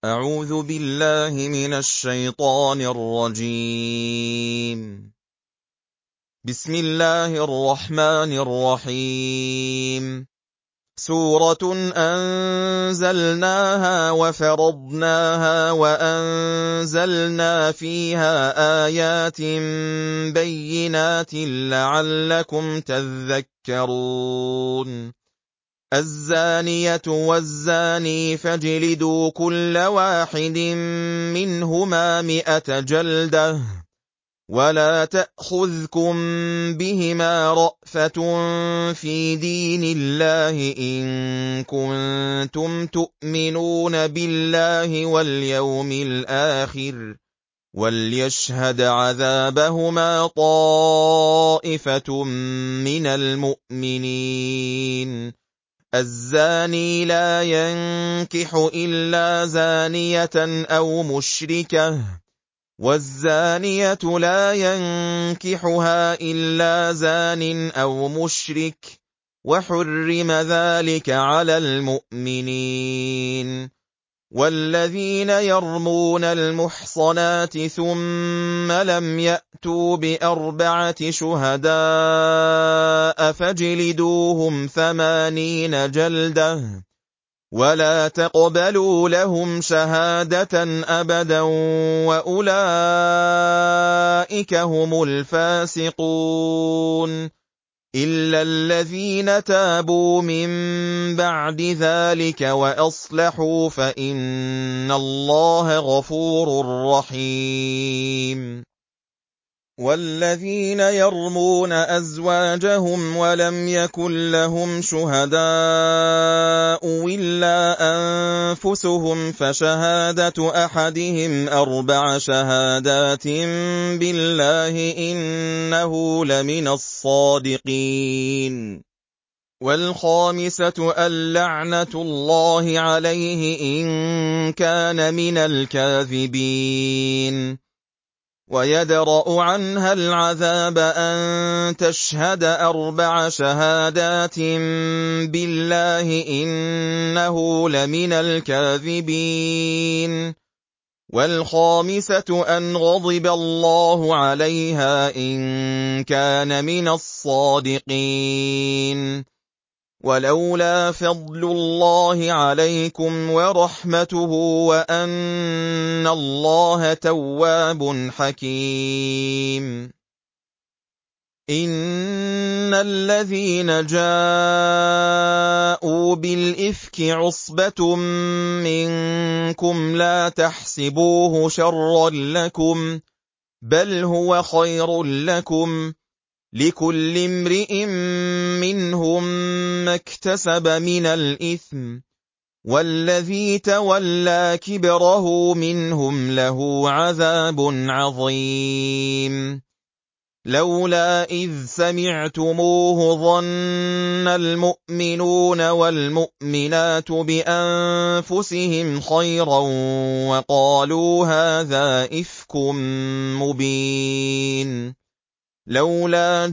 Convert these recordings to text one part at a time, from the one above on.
أعوذ بالله من الشيطان الرجيم. بسم الله الرحمن الرحيم. سورة أنزلناها وفرضناها وأنزلنا فيها آيات بينات لعلكم تذكرون. الزانية والزاني فاجلدوا كل واحد منهما 100 جلدة، ولا تأخذكم بهما رأفة في دين الله إن كنتم تؤمنون بالله واليوم الآخر، وليشهد عذابهما طائفة من المؤمنين. الزاني لا ينكح إلا زانية أو مشركة، والزانية لا ينكحها إلا زان أو مشرك، وحرم ذلك على المؤمنين. والذين يرمون المحصنات ثم لم يأتوا ب4 شهداء فاجلدوهم 80 جلدة، ولا تقبلوا لهم شهادة أبدا، وأولئك هم الفاسقون، إلا الذين تابوا من بعد ذلك وأصلحوا فإن الله غفور رحيم. والذين يرمون أزواجهم ولم يكن لهم شهداء إلا أنفسهم فشهادة أحدهم 4 شهادات بالله إنه لمن الصادقين. والخامسة اللعنة الله عليه إن كان من الكاذبين. ويدرأ عنها العذاب أن تشهد 4 شهادات بالله إنه لمن الكاذبين. والخامسة أن غضب الله عليها إن كان من الصادقين. ولولا فضل الله عليكم ورحمته وأن الله تواب حكيم. إن الذين جاءوا بالإفك عصبة منكم لا تحسبوه شرا لكم، بل هو خير لكم، لكل امرئ منهم ما اكتسب من الإثم، والذي تولى كبره منهم له عذاب عظيم. لولا إذ سمعتموه ظن المؤمنون والمؤمنات بأنفسهم خيرا وقالوا هذا إفك مبين. لولا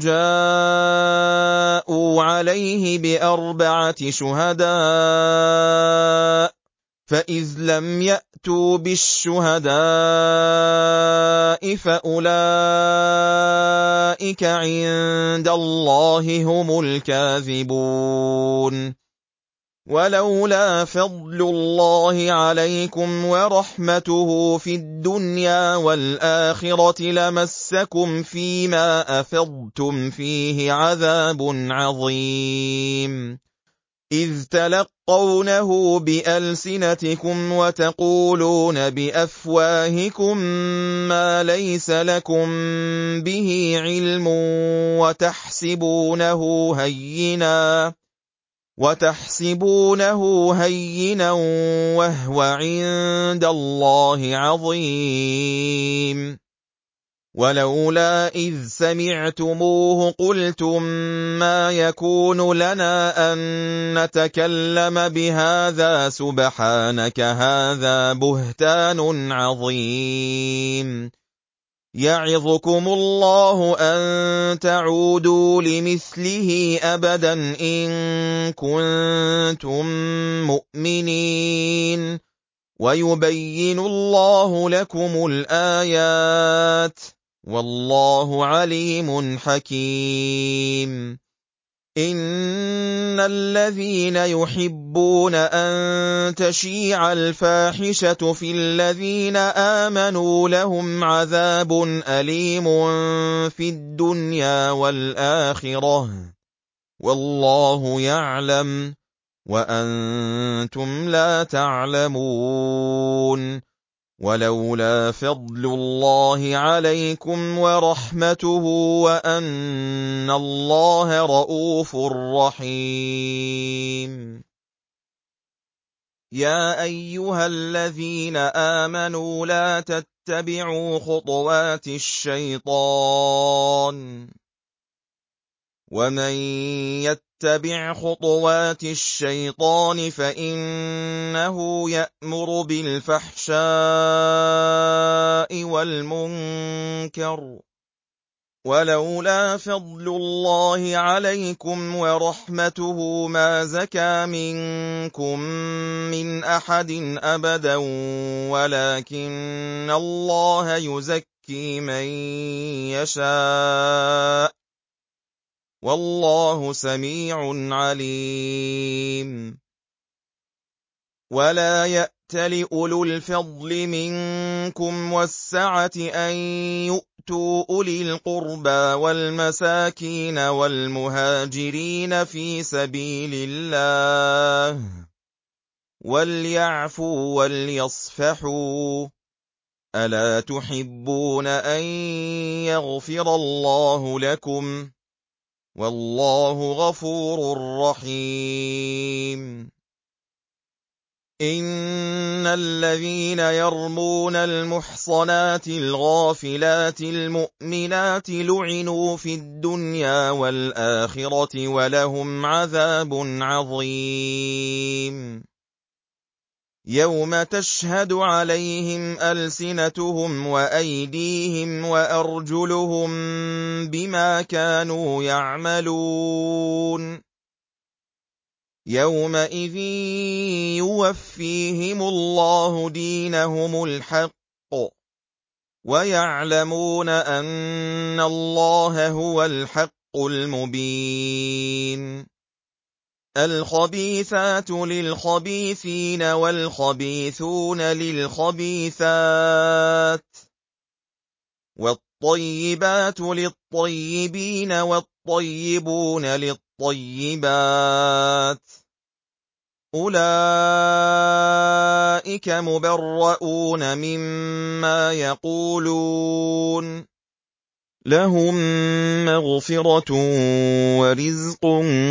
جاءوا عليه ب4 شهداء، فإذ لم يأتوا بالشهداء فأولئك عند الله هم الكاذبون. ولولا فضل الله عليكم ورحمته في الدنيا والآخرة لمسكم فيما أفضتم فيه عذاب عظيم، إذ تلقونه بألسنتكم وتقولون بأفواهكم ما ليس لكم به علم وتحسبونه هينا وهو عند الله عظيم. ولولا إذ سمعتموه قلتم ما يكون لنا أن نتكلم بهذا سبحانك هذا بهتان عظيم. يعظكم الله أن تعودوا لمثله أبدا إن كنتم مؤمنين، وَيُبَيِّنُ اللَّهُ لَكُمُ الْآيَاتِ ۚ وَاللَّهُ عَلِيمٌ حَكِيمٌ. إِنَّ الَّذِينَ يُحِبُّونَ أَن تَشِيعَ الْفَاحِشَةُ فِي الَّذِينَ آمَنُوا لَهُمْ عَذَابٌ أَلِيمٌ فِي الدُّنْيَا وَالْآخِرَةِ ۚ وَاللَّهُ يَعْلَمُ وَأَنتُمْ لَا تَعْلَمُونَ. وَلَوْلَا فَضْلُ اللَّهِ عَلَيْكُمْ وَرَحْمَتُهُ وَأَنَّ اللَّهَ رَءُوفٌ رَّحِيمٌ. يَا أَيُّهَا الَّذِينَ آمَنُوا لَا تَتَّبِعُوا خُطُوَاتِ الشَّيْطَانِ ۚ وَمَن يَتَّبِعْ خُطُوَاتِ الشَّيْطَانِ فَإِنَّهُ يَأْمُرُ بِالْفَحْشَاءِ وَالْمُنكَرِ ۚ وَلَوْلَا فَضْلُ اللَّهِ عَلَيْكُمْ وَرَحْمَتُهُ مَا زَكَىٰ مِنكُم مِّنْ أَحَدٍ أَبَدًا وَلَٰكِنَّ اللَّهَ يُزَكِّي مَن يَشَاءُ ۗ وَاللَّهُ سَمِيعٌ عَلِيمٌ. وَلَا يَأْتَلِ أُولُو الْفَضْلِ مِنكُمْ وَالسَّعَةِ أَن يُؤْتُوا أُولِي الْقُرْبَىٰ وَالْمَسَاكِينَ وَالْمُهَاجِرِينَ فِي سَبِيلِ اللَّهِ ۖ وَلْيَعْفُوا وَلْيَصْفَحُوا ۗ أَلَا تُحِبُّونَ أَن يَغْفِرَ اللَّهُ لَكُمْ ۗ وَاللَّهُ غَفُورٌ رَّحِيمٌ. إِنَّ الَّذِينَ يَرْمُونَ الْمُحْصَنَاتِ الْغَافِلَاتِ الْمُؤْمِنَاتِ لُعِنُوا فِي الدُّنْيَا وَالْآخِرَةِ وَلَهُمْ عَذَابٌ عَظِيمٌ. يَوْمَ تَشْهَدُ عَلَيْهِمْ أَلْسِنَتُهُمْ وَأَيْدِيهِمْ وَأَرْجُلُهُم بِمَا كَانُوا يَعْمَلُونَ. يَوْمَئِذٍ يُوَفِّيهِمُ اللَّهُ دِينَهُمُ الْحَقَّ ۖ وَيَعْلَمُونَ أَنَّ اللَّهَ هُوَ الْحَقُّ الْمُبِينُ. الْخَبِيثَاتُ لِلْخَبِيثِينَ وَالْخَبِيثُونَ لِلْخَبِيثَاتِ وَالطَّيِّبَاتُ لِلطَّيِّبِينَ وَالطَّيِّبُونَ لِلطَّيِّبَاتِ ۚ أُولَٰئِكَ مُبَرَّءُونَ مِمَّا يَقُولُونَ ۖ لَهُم مَّغْفِرَةٌ وَرِزْقٌ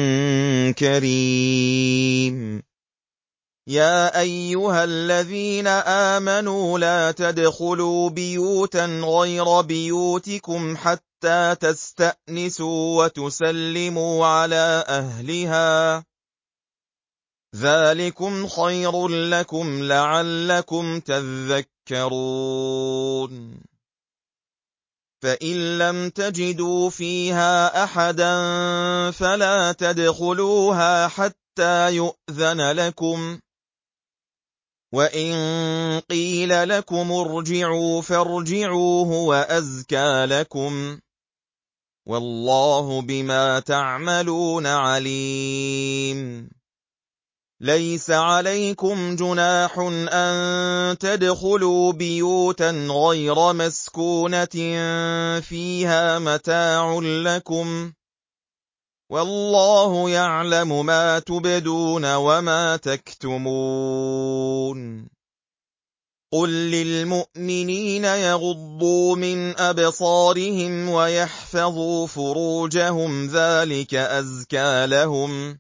كَرِيمٌ. يَا أَيُّهَا الَّذِينَ آمَنُوا لَا تَدْخُلُوا بِيُوتًا غَيْرَ بِيُوتِكُمْ حَتَّىٰ تَسْتَأْنِسُوا وَتُسَلِّمُوا عَلَىٰ أَهْلِهَا ۚ ذَٰلِكُمْ خَيْرٌ لَّكُمْ لَعَلَّكُمْ تَذَكَّرُونَ. فَإِن لَّمْ تَجِدُوا فِيهَا أَحَدًا فَلَا تَدْخُلُوهَا حَتَّىٰ يُؤْذَنَ لَكُمْ ۖ وَإِن قِيلَ لَكُمُ ارْجِعُوا فَارْجِعُوا هُوَ أَزْكَىٰ لَكُمْ ۚ وَاللَّهُ بِمَا تَعْمَلُونَ عَلِيمٌ. لَيْسَ عَلَيْكُمْ جُنَاحٌ أَن تَدْخُلُوا بِيُوتًا غَيْرَ مَسْكُونَةٍ فِيهَا مَتَاعٌ لَّكُمْ ۚ وَاللَّهُ يَعْلَمُ مَا تُبْدُونَ وَمَا تَكْتُمُونَ. قُل لِّلْمُؤْمِنِينَ يَغُضُّوا مِنْ أَبْصَارِهِمْ وَيَحْفَظُوا فُرُوجَهُمْ ۚ ذَٰلِكَ أَزْكَىٰ لَهُمْ ۗ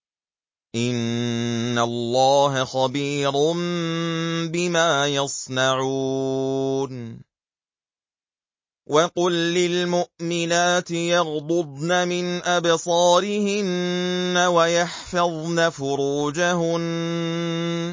إِنَّ اللَّهَ خَبِيرٌ بِمَا يَصْنَعُونَ. وَقُل لِّلْمُؤْمِنَاتِ يَغْضُضْنَ مِنْ أَبْصَارِهِنَّ وَيَحْفَظْنَ فُرُوجَهُنَّ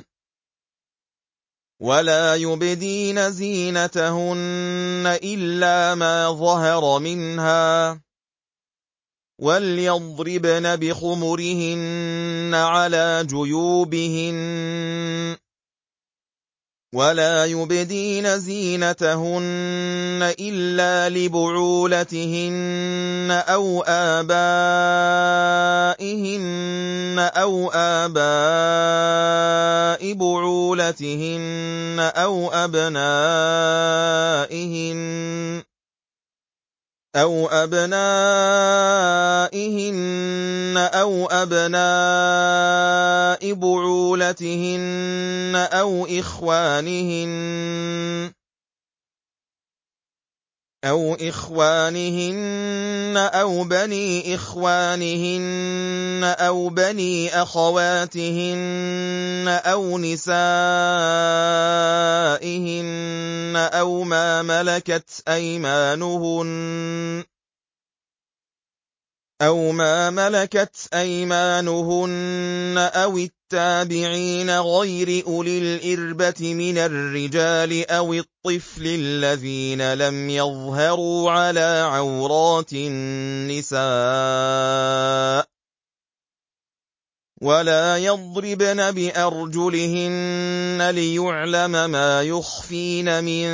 وَلَا يُبْدِينَ زِينَتَهُنَّ إِلَّا مَا ظَهَرَ مِنْهَا ۖ وَلْيَضْرِبْنَ بِخُمُرِهِنَّ عَلَىٰ جُيُوبِهِنَّ ولا يبدين زينتهن إلا لبعولتهن أو آباء بعولتهن أو أبناء بعولتهن أو إخوانهن أو بني إخوانهن أو بني أخواتهن أو نسائهن أو ما ملكت أيمانهن أو التابعين غير أولي الإربة من الرجال أو الطفل الذين لم يظهروا على عورات النساء ولا يضربن بأرجلهن ليعلم ما يخفين من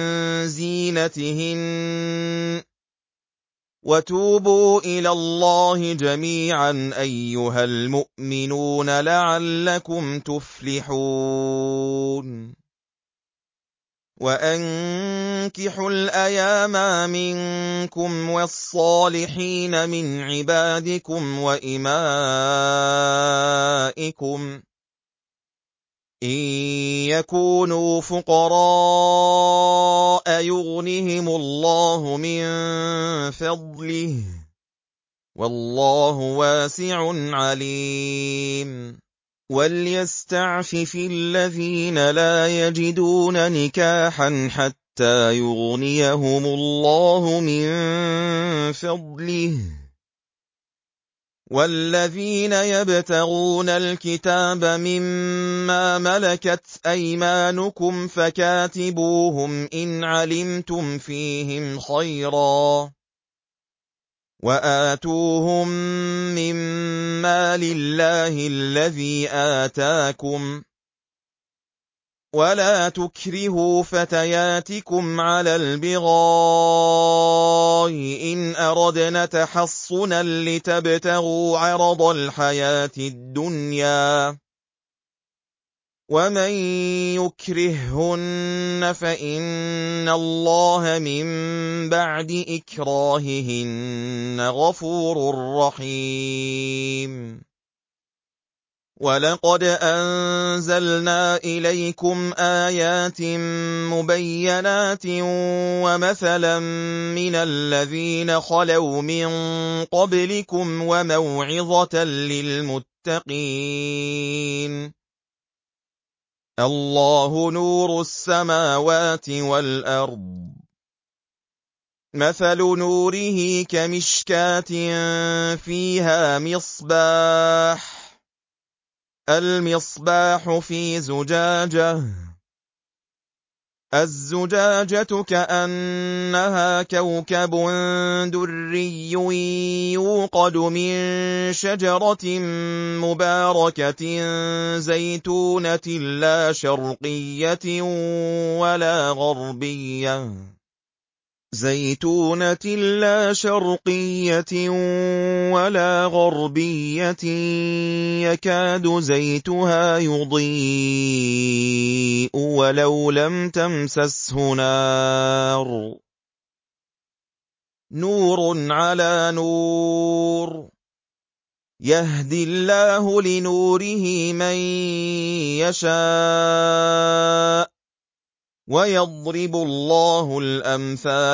زينتهن وتوبوا إلى الله جميعا أيها المؤمنون لعلكم تفلحون وأنكحوا الأيام منكم والصالحين من عبادكم وإمائكم إن يكونوا فقراء يغنهم الله من فضله والله واسع عليم وليستعفف الذين لا يجدون نكاحا حتى يغنيهم الله من فضله والذين يبتغون الكتاب مما ملكت أيمانكم فكاتبوهم إن علمتم فيهم خيرا وآتوهم مما لله الذي آتاكم ولا تكرهوا فتياتكم على البغاء إن أردنا تحصنا لتبتغوا عرض الحياة الدنيا ومن يكرههن فإن الله من بعد إكراههن غفور رحيم ولقد أنزلنا إليكم آيات مبينات ومثلا من الذين خلوا من قبلكم وموعظة للمتقين الله نور السماوات والأرض مثل نوره كمشكاة فيها مصباح المصباح في زجاجة الزجاجة كأنها كوكب دري يوقد من شجرة مباركة زيتونة لا شرقية ولا غربية يكاد زيتها يضيء ولو لم تمسسه نار نور على نور يهدي الله لنوره من يشاء ويضرب الله الأمثال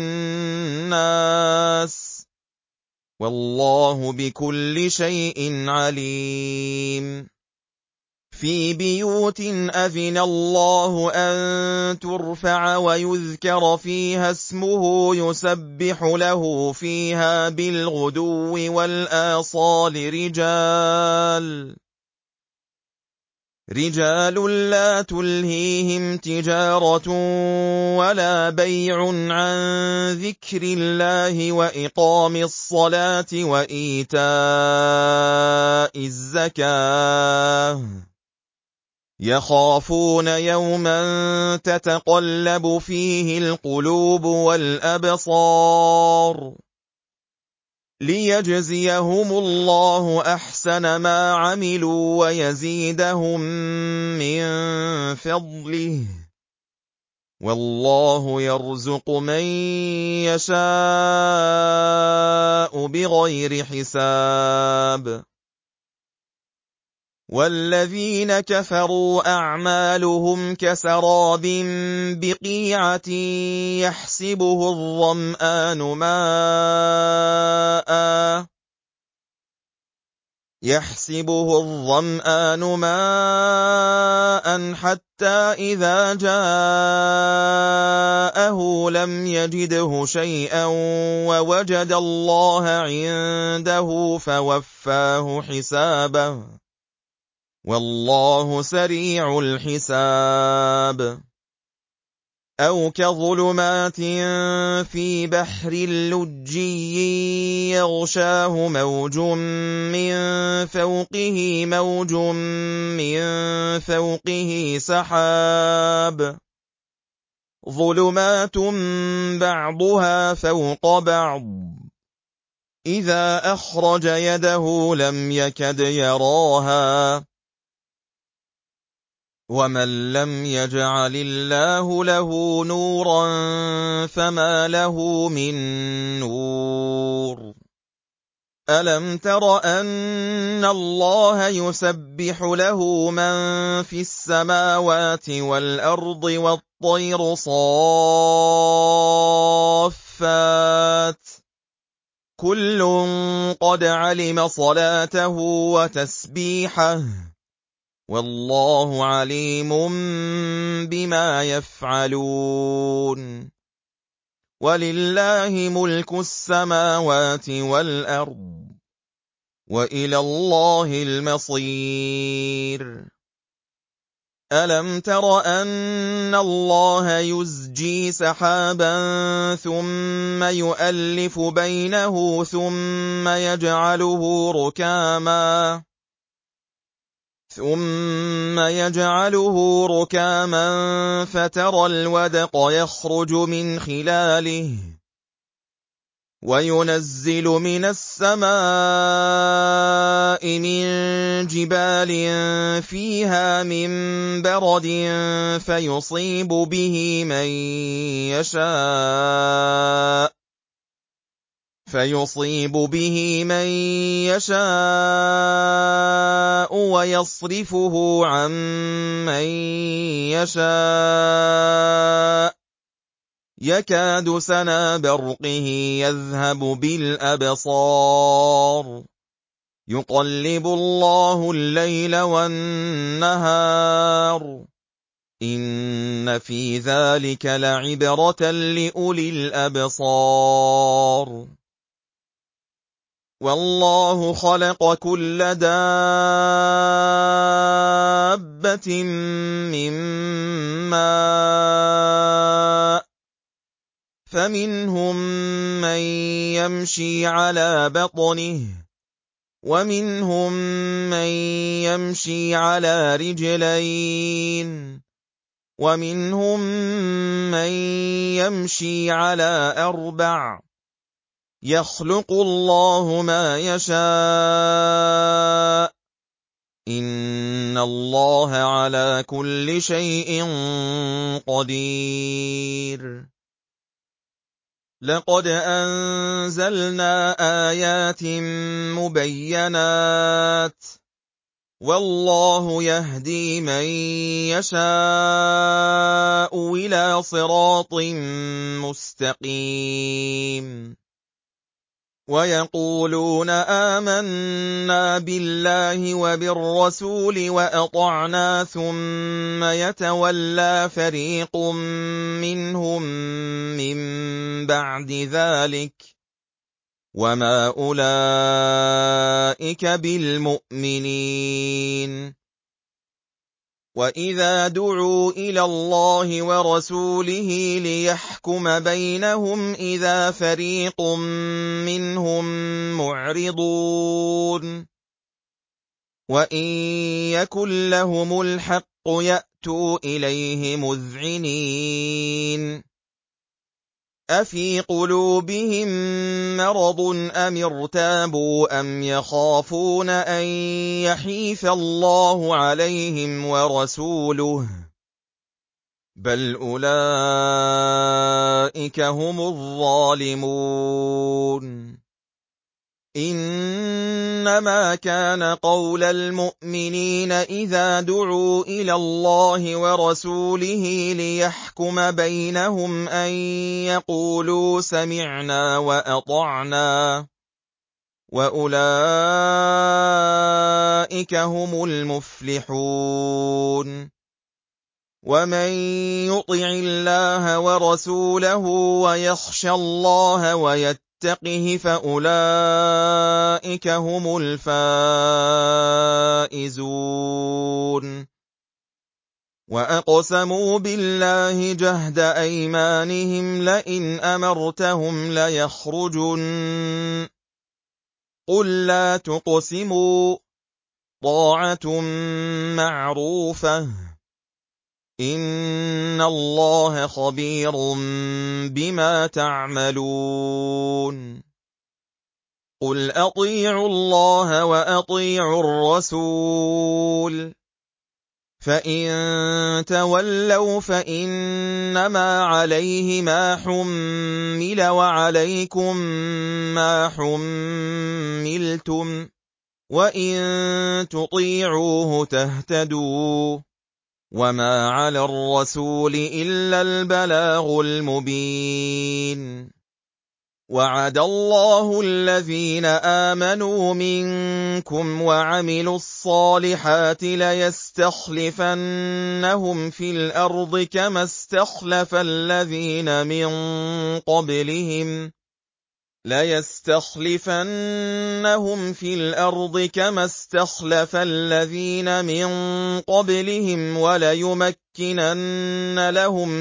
للناس والله بكل شيء عليم في بيوت أذن الله أن ترفع ويذكر فيها اسمه يسبح له فيها بالغدو والآصال رجال لا تلهيهم تجارة ولا بيع عن ذكر الله وإقام الصلاة وإيتاء الزكاة يَخَافُونَ يَوْمًا تَتَقَلَّبُ فِيهِ الْقُلُوبُ وَالْأَبْصَارُ لِيَجْزِيَهُمُ اللَّهُ أَحْسَنَ مَا عَمِلُوا وَيَزِيدَهُم مِّن فَضْلِهِ ۗ وَاللَّهُ يَرْزُقُ مَن يَشَاءُ بِغَيْرِ حِسَابٍ. وَالَّذِينَ كَفَرُوا أَعْمَالُهُمْ كَسَرَابٍ بِقِيعَةٍ يَحْسَبُهُ الظَّمْآنُ مَاءً حَتَّىٰ إِذَا جَاءَهُ لَمْ يَجِدْهُ شَيْئًا وَوَجَدَ اللَّهَ عِندَهُ فَوَفَّاهُ حِسَابَهُ ۗ وَاللَّهُ سَرِيعُ الْحِسَابِ. أَوْ كَظُلُمَاتٍ فِي بَحْرٍ لُّجِّيٍّ يَغْشَاهُ مَوْجٌ مِّن فَوْقِهِ مَوْجٌ مِّن فَوْقِهِ سَحَابٌ ظُلُمَاتٌ بَعْضُهَا فَوْقَ بَعْضٍ إِذَا أَخْرَجَ يَدَهُ لَمْ يَكَدْ يَرَاهَا ۗ وَمَن لَّمْ يَجْعَلِ اللَّهُ لَهُ نُورًا فَمَا لَهُ مِن نُّورٍ. أَلَمْ تَرَ أَنَّ اللَّهَ يُسَبِّحُ لَهُ مَن فِي السَّمَاوَاتِ وَالْأَرْضِ وَالطَّيْرُ صَافَّاتٍ ۖ كُلٌّ قَدْ عَلِمَ صَلَاتَهُ وَتَسْبِيحَهُ ۗ وَاللَّهُ عَلِيمٌ بِمَا يَفْعَلُونَ. وَلِلَّهِ مُلْكُ السَّمَاوَاتِ وَالْأَرْضِ ۚ وَإِلَى اللَّهِ الْمَصِيرُ. أَلَمْ تَرَ أَنَّ اللَّهَ يُزْجِي سَحَابًا ثُمَّ يُؤَلِّفُ بَيْنَهُ ثُمَّ يَجْعَلُهُ رُكَامًا فَتَرَى الْوَدْقَ يَخْرُجُ مِنْ خِلَالِهِ وَيُنَزِّلُ مِنَ السَّمَاءِ مِن جِبَالٍ فِيهَا مِن بَرَدٍ فَيُصِيبُ بِهِ مَن يَشَاءُ وَيَصْرِفُهُ عَن مَّن يَشَاءُ ۖ يَكَادُ سَنَا بَرْقِهِ يَذْهَبُ بِالْأَبْصَارِ يُقَلِّبُ اللَّهُ اللَّيْلَ وَالنَّهَارَ ۚ إِنَّ فِي ذَٰلِكَ لَعِبْرَةً لِّأُولِي الْأَبْصَارِ. وَاللَّهُ خَلَقَ كُلَّ دَابَّةٍ مِّن مَّاءٍ ۖ فَمِنْهُم مَّن يَمْشِي عَلَىٰ بَطْنِهِ وَمِنْهُم مَّن يَمْشِي عَلَىٰ رِجْلَيْنِ وَمِنْهُم مَّن يَمْشِي عَلَىٰ أَرْبَعٍ ۚ يَخْلُقُ اللَّهُ مَا يَشَاءُ ۚ إِنَّ اللَّهَ عَلَىٰ كُلِّ شَيْءٍ قَدِيرٌ. لَقَدْ أَنزَلْنَا آيَاتٍ مُّبَيِّنَاتٍ ۚ وَاللَّهُ يَهْدِي مَن يَشَاءُ إِلَىٰ صِرَاطٍ مُّسْتَقِيمٍ. وَيَقُولُونَ آمَنَّا بِاللَّهِ وَبِالرَّسُولِ وَأَطَعْنَا ثُمَّ يَتَوَلَّىٰ فَرِيقٌ مِّنْهُم مِّن بَعْدِ ذَٰلِكَ ۚ وَمَا أُولَٰئِكَ بِالْمُؤْمِنِينَ. وَإِذَا دُعُوا إِلَى اللَّهِ وَرَسُولِهِ لِيَحْكُمَ بَيْنَهُمْ إِذَا فَرِيقٌ مِّنْهُم مُّعْرِضُونَ. وَإِن يَكُن لَّهُمُ الْحَقُّ يَأْتُوا إِلَيْهِ مُذْعِنِينَ أَفِي قُلُوبِهِم مَّرَضٌ أَمِ ارْتَابُوا أَمْ يَخَافُونَ أَن يَحِيفَ اللَّهُ عَلَيْهِمْ وَرَسُولُهُ ۚ بَلْ أُولَٰئِكَ هُمُ الظَّالِمُونَ إِنَّمَا كَانَ قَوْلَ الْمُؤْمِنِينَ إِذَا دُعُوا إِلَى اللَّهِ وَرَسُولِهِ لِيَحْكُمَ بَيْنَهُمْ أَن يَقُولُوا سَمِعْنَا وَأَطَعْنَا ۚ وَأُولَٰئِكَ هُمُ الْمُفْلِحُونَ وَمَن يُطِعِ اللَّهَ وَرَسُولَهُ وَيَخْشَ اللَّهَ وَيَتَّقْهِ فَأُولَٰئِكَ هُمُ الْفَائِزُونَ وَأَقْسَمُوا بِاللَّهِ جَهْدَ أَيْمَانِهِمْ لَئِنْ أَمَرْتَهُمْ لَيَخْرُجُنَّ ۖ قُل لَّا تُقْسِمُوا ۖ طَاعَةٌ مَّعْرُوفَةٌ ۚ إِنَّ اللَّهَ خَبِيرٌ بِمَا تَعْمَلُونَ قُلْ أَطِيعُوا اللَّهَ وَأَطِيعُوا الرَّسُولَ ۖ فَإِن تَوَلَّوْا فَإِنَّمَا عَلَيْهِ مَا حُمِّلَ وَعَلَيْكُم مَّا حُمِّلْتُمْ ۖ وَإِن تُطِيعُوهُ تَهْتَدُوا ۚ وَمَا عَلَى الرَّسُولِ إِلَّا الْبَلَاغُ الْمُبِينُ وَعَدَ اللَّهُ الَّذِينَ آمَنُوا مِنكُمْ وَعَمِلُوا الصَّالِحَاتِ لَيَسْتَخْلِفَنَّهُمْ فِي الْأَرْضِ كَمَا اسْتَخْلَفَ الَّذِينَ مِن قَبْلِهِمْ وَلَيُمَكِّنَنَّ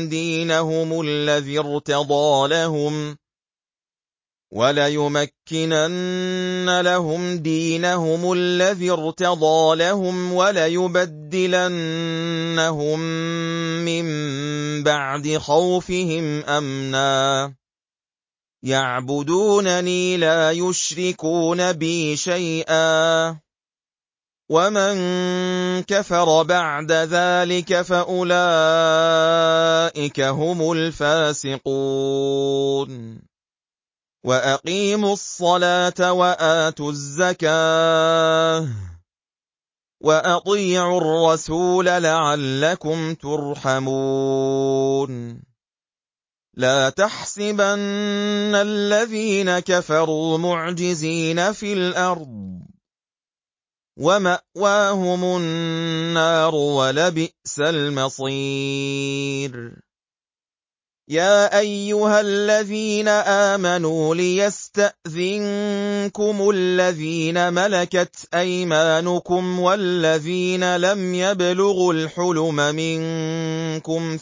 لَهُمْ دِينَهُمُ الَّذِي ارْتَضَىٰ لَهُمْ وَلَيُبَدِّلَنَّهُم مِّن بَعْدِ خَوْفِهِمْ أَمْنًا ۚ يَعْبُدُونَنِي لَا يُشْرِكُونَ بِي شَيْئًا ۚ وَمَن كَفَرَ بَعْدَ ذَٰلِكَ فَأُولَٰئِكَ هُمُ الْفَاسِقُونَ وَأَقِيمُوا الصَّلَاةَ وَآتُوا الزَّكَاةَ وَأَطِيعُوا الرَّسُولَ لَعَلَّكُمْ تُرْحَمُونَ لَا تَحْسَبَنَّ الَّذِينَ كَفَرُوا مُعْجِزِينَ فِي الْأَرْضِ ۚ وَمَأْوَاهُمُ النَّارُ ۖ وَلَبِئْسَ الْمَصِيرُ يَا أَيُّهَا الَّذِينَ آمَنُوا لِيَسْتَأْذِنكُمُ الَّذِينَ مَلَكَتْ أَيْمَانُكُمْ وَالَّذِينَ لَمْ يَبْلُغُوا الْحُلُمَ مِنكُمْ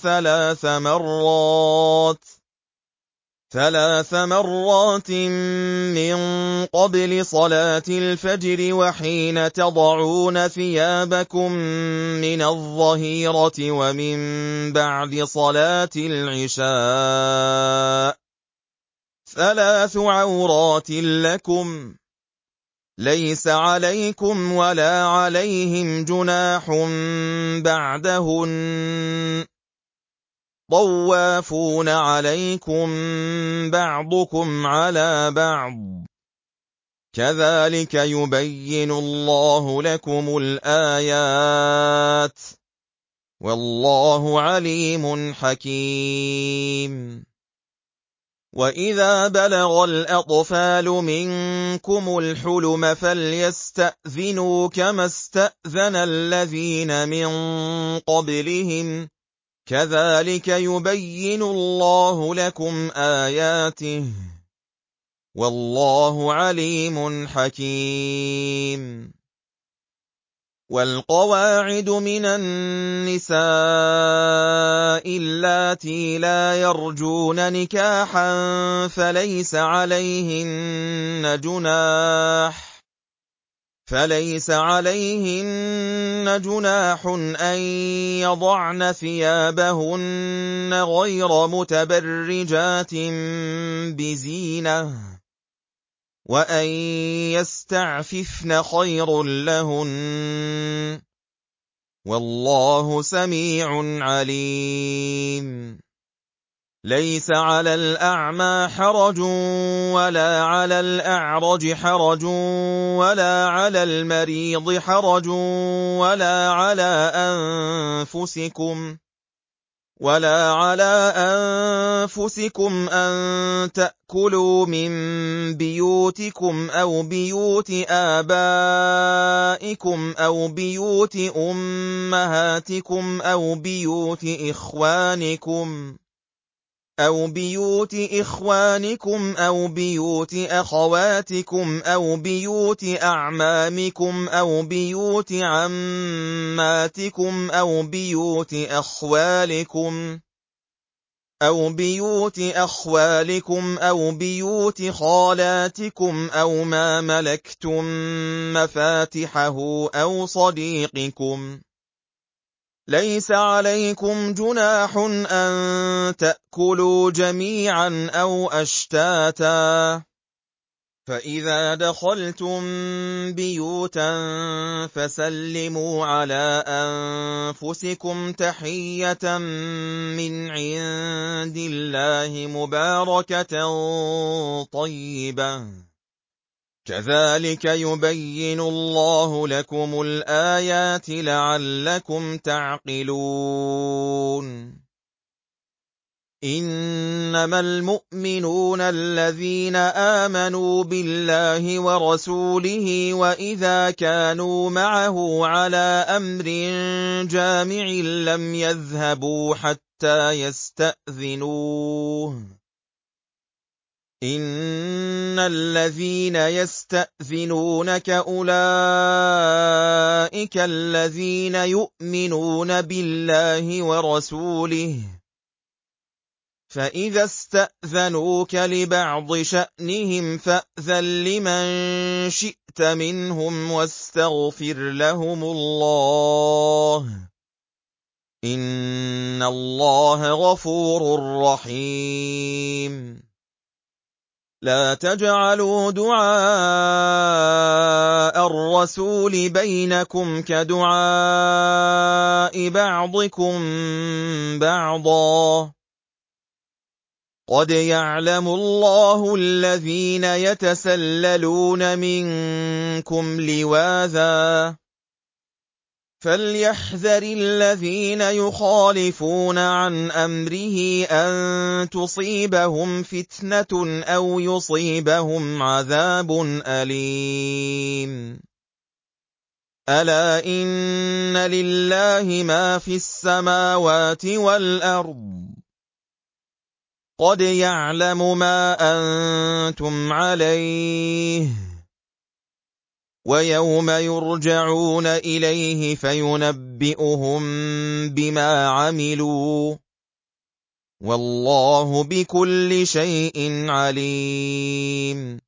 ثَلَاثَ مرات مِّن قَبْلِ صَلَاةِ الْفَجْرِ وَحِينَ تَضَعُونَ ثِيَابَكُم مِّنَ الظَّهِيرَةِ وَمِن بَعْدِ صَلَاةِ الْعِشَاءِ ۚ 3 عَوْرَاتٍ لَّكُمْ ۚ لَيْسَ عَلَيْكُمْ وَلَا عَلَيْهِمْ جُنَاحٌ بَعْدَهُنَّ ۚ طَوَّافُونَ عَلَيْكُم بَعْضُكُمْ عَلَىٰ بَعْضٍ ۚ كَذَٰلِكَ يُبَيِّنُ اللَّهُ لَكُمُ الْآيَاتِ ۗ وَاللَّهُ عَلِيمٌ حَكِيمٌ وَإِذَا بَلَغَ الْأَطْفَالُ مِنكُمُ الْحُلُمَ فَلْيَسْتَأْذِنُوا كَمَا اسْتَأْذَنَ الَّذِينَ مِن قَبْلِهِمْ ۚ كَذَٰلِكَ يُبَيِّنُ اللَّهُ لَكُمْ آيَاتِهِ ۗ وَاللَّهُ عَلِيمٌ حَكِيمٌ وَالْقَوَاعِدُ مِنَ النِّسَاءِ اللَّاتِي لَا يَرْجُونَ نِكَاحًا فَلَيْسَ عَلَيْهِنَّ جُنَاحٌ فَلَيْسَ عَلَيْهِنَّ جُنَاحٌ أَن يَضَعْنَ ثِيَابَهُنَّ غَيْرَ مُتَبَرِّجَاتٍ بِزِينَةٍ ۖ وَأَن يَسْتَعْفِفْنَ خَيْرٌ لَّهُنَّ ۗ وَاللَّهُ سَمِيعٌ عَلِيمٌ. لَيْسَ عَلَى الْأَعْمَىٰ حَرَجٌ وَلَا عَلَى الْأَعْرَجِ حَرَجٌ وَلَا عَلَى الْمَرِيضِ حَرَجٌ وَلَا عَلَىٰ أَنفُسِكُمْ أَن تَأْكُلُوا مِن بِيُوتِكُمْ أَوْ بِيُوتِ آبَائِكُمْ أَوْ بِيُوتِ أُمَّهَاتِكُمْ أَوْ بِيُوتِ إِخْوَانِكُمْ أَوْ بِيُوتِ أَخَوَاتِكُمْ أَوْ بِيُوتِ أَعْمَامِكُمْ أَوْ بِيُوتِ عَمَّاتِكُمْ أَوْ بِيُوتِ أَخْوَالِكُمْ أَوْ بِيُوتِ خَالَاتِكُمْ أَوْ مَا مَلَكْتُم مَّفَاتِحَهُ أَوْ صَدِيقِكُمْ ۚ لَيْسَ عَلَيْكُمْ جُنَاحٌ أَن تَأْكُلُوا جَمِيعًا أَوْ أَشْتَاتًا ۚ فَإِذَا دَخَلْتُم بِيُوتًا فَسَلِّمُوا عَلَىٰ أَنفُسِكُمْ تَحِيَّةً مِّنْ عِندِ اللَّهِ مُبَارَكَةً طَيِّبَةً ۚ كَذَٰلِكَ يُبَيِّنُ اللَّهُ لَكُمُ الْآيَاتِ لَعَلَّكُمْ تَعْقِلُونَ. إِنَّمَا الْمُؤْمِنُونَ الَّذِينَ آمَنُوا بِاللَّهِ وَرَسُولِهِ وَإِذَا كَانُوا مَعَهُ عَلَىٰ أَمْرٍ جَامِعٍ لَّمْ يَذْهَبُوا حَتَّىٰ يَسْتَأْذِنُوهُ ۚ إِنَّ الَّذِينَ يَسْتَأْذِنُونَكَ أُولَٰئِكَ الَّذِينَ يُؤْمِنُونَ بِاللَّهِ وَرَسُولِهِ ۚ فَإِذَا اسْتَأْذَنُوكَ لِبَعْضِ شَأْنِهِمْ فَأْذَن لِّمَن شِئْتَ مِنْهُمْ وَاسْتَغْفِرْ لَهُمُ اللَّهَ ۚ إِنَّ اللَّهَ غَفُورٌ رَّحِيمٌ. لَّا تَجْعَلُوا دُعَاءَ الرَّسُولِ بَيْنَكُمْ كَدُعَاءِ بَعْضِكُم بَعْضًا ۚ قَدْ يَعْلَمُ اللَّهُ الَّذِينَ يَتَسَلَّلُونَ مِنكُمْ لِوَاذًا ۚ فَلْيَحْذَرِ الَّذِينَ يُخَالِفُونَ عَنْ أَمْرِهِ أَن تُصِيبَهُمْ فِتْنَةٌ أَوْ يُصِيبَهُمْ عَذَابٌ أَلِيمٌ. أَلَا إِنَّ لِلَّهِ مَا فِي السَّمَاوَاتِ وَالْأَرْضِ ۚ قَدْ يَعْلَمُ مَا أَنتُمْ عَلَيْهِ ۚ وَيَوْمَ يُرْجَعُونَ إِلَيْهِ فَيُنَبِّئُهُم بِمَا عَمِلُوا ۗ وَاللَّهُ بِكُلِّ شَيْءٍ عَلِيمٌ.